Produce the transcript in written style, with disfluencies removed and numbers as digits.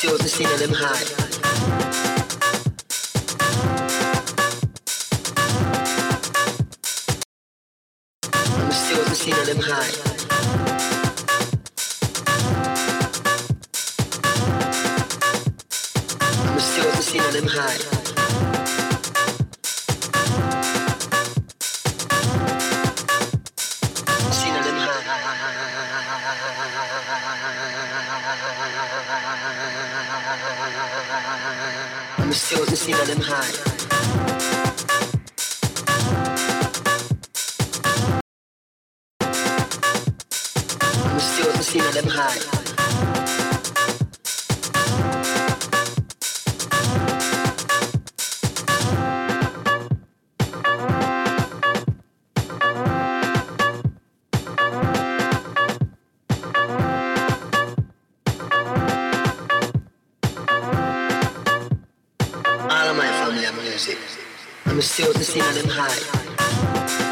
still the scene of them high. I'm still the scene of them high. I'm still the scene of them high. Scene of them high. I'm still the scene of them high. I'm still the scene of them high. All of my family are music. I'm still the scene of them high.